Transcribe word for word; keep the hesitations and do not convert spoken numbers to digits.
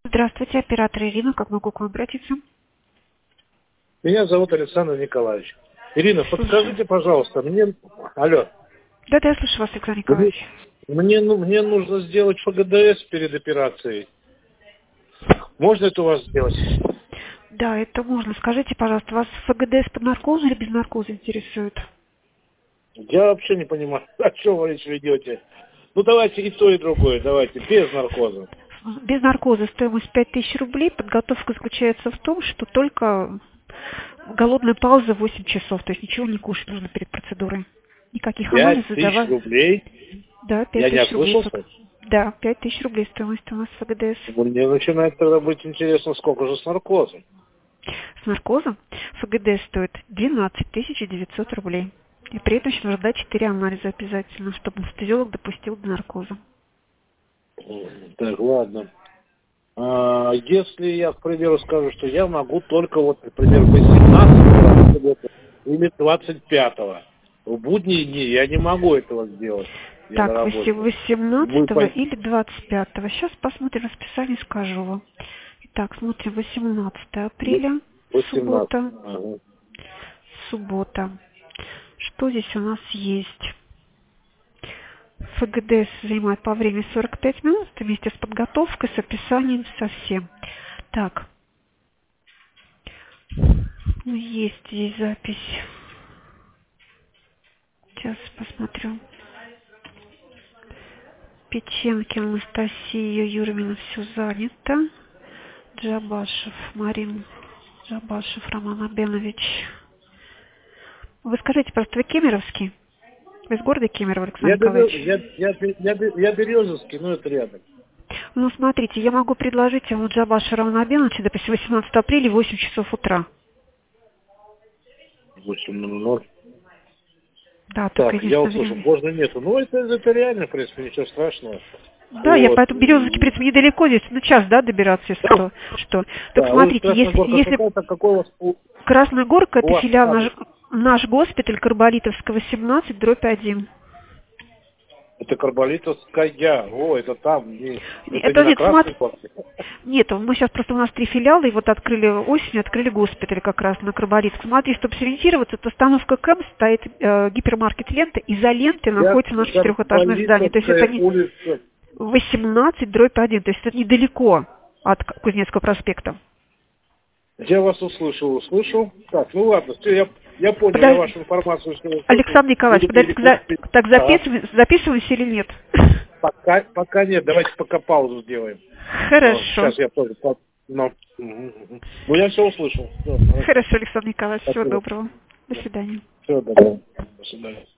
Здравствуйте, оператор Ирина, как могу к вам обратиться? Меня зовут Александр Николаевич. Ирина, подскажите, пожалуйста, мне... Алло. Да-да, я слышу вас, Александр Мне, Николаевич. мне, ну, мне нужно сделать эф гэ дэ эс перед операцией. Можно это у вас сделать? Да, это можно. Скажите, пожалуйста, вас эф гэ дэ эс под наркозом или без наркоза интересует? Я вообще не понимаю, о чем вы речь ведете. Ну, давайте и то, и другое. Давайте, без наркоза. Без наркоза стоимость пять тысяч рублей. Подготовка заключается в том, что только голодная пауза восемь часов, то есть ничего не кушать нужно перед процедурой. Никаких Пять анализов тысяч давать. рублей? Да, пять Я не тысяч рублей. ослышался? Да, пять тысяч рублей стоимость у нас эф гэ дэ эс. Мне начинает тогда быть интересно, сколько же с наркозом. С наркозом эф гэ дэ эс стоит двенадцать тысяч девятьсот рублей. И при этом еще нужно дать четыре анализа обязательно, чтобы анестезиолог допустил до наркоза. Так, ладно. А, если я, к примеру, скажу, что я могу только, вот, например, восемнадцатого или двадцать пятого. В будние дни я не могу этого сделать. Я на Так, работе. Вы восемнадцатого по- или двадцать пятого. Сейчас посмотрим расписание, скажу вам. Итак, смотрим, восемнадцатого апреля, восемнадцатого. суббота. Ага. Суббота. Что здесь у нас есть? эф гэ дэ эс занимает по времени сорок пять минут вместе с подготовкой, с описанием, со всем. Так, ну, есть здесь запись. Сейчас посмотрю. Печенкин Анастасия Юрьевна, все занято. Джабашев Марин. Джабашев Роман Абенович. Вы скажите, просто вы кемеровский? Вы из города Кемерово, Александр Я, берё- Николаевич? я, я, я, бе- я Березовский, но это рядом. Ну, смотрите, я могу предложить вам у Джабаша Романа Абеновича, допустим, восемнадцатого апреля, восемь часов утра. восемь ноль ноль. Да, только Так, я единственное услышал, время. можно нету. Ну, это, это реально, в принципе, ничего страшного. Да, я Вот. поэтому Березовский, в принципе, недалеко здесь, ну, час, да, добираться, если Да, что. что. Так да, вы смотрите, если, Красногорка если какая-то, какой у вас, у, Красная Горка, у это вас филиал наш, адрес? наш госпиталь Карболитовского, семнадцать, дробь один. Это Карболитовская. О, это там. Не, это не Это на нет, Красной смотри, Горке. нет, мы сейчас просто у нас три филиала, и вот открыли осенью, открыли госпиталь как раз на Карболитовском. Смотри, чтобы сориентироваться, это остановка КЭМ, стоит э, гипермаркет «Лента», и за лентой Я находится наше четырехэтажное здание. То есть это Карболитовская не улица. восемнадцать, дробь один, то есть это недалеко от К- Кузнецкого проспекта. Я вас услышал, услышал. Так, ну ладно, все, я, я понял, я Подож- вашу информацию все услышал. Александр Николаевич, Буду подождите, за- переходить. так Ага. записываем, записываемся или нет? Пока, пока нет, давайте пока паузу сделаем. Вот, Хорошо. сейчас я тоже... по- Ну, мгм, мгм. Ну, я все услышал. Все, хорошо. Хорошо, Александр Николаевич, всего Спасибо. доброго. До свидания. Всего доброго. До свидания.